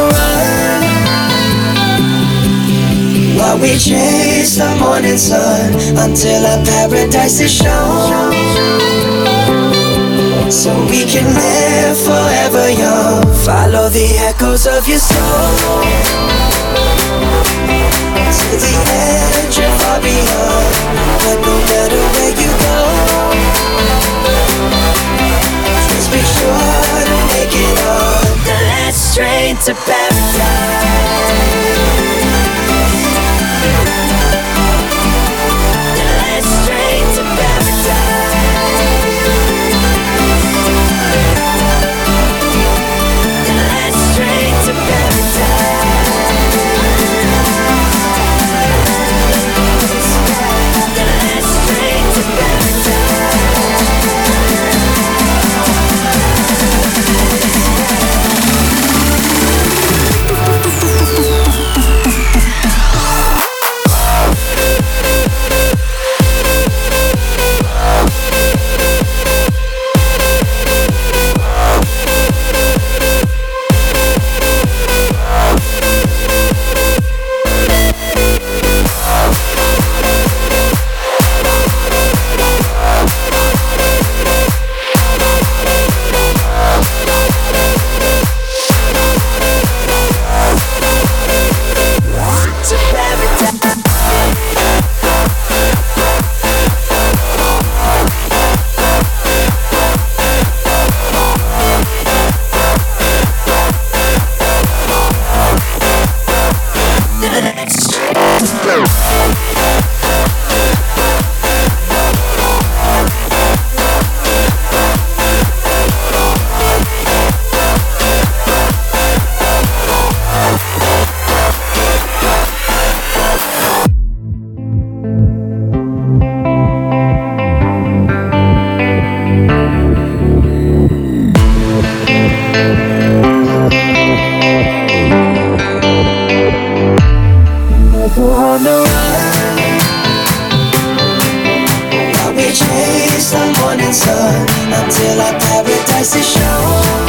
run while we chase the morning sun until our paradise is shown, so we can live forever young. Follow the echoes of your soul to the edge and far beyond. But no matter where you go, just be sure to make it on the last train to paradise. The last train to paradise. The last train to on the run while we chase the morning sun until our paradise is shown,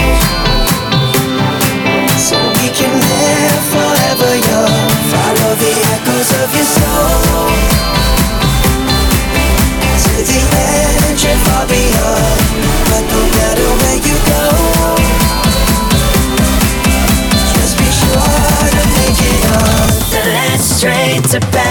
so we can live forever young. Follow the echoes of your soul to the edge and far beyond. But no matter where you go, just be sure to make it on the last train to paradise.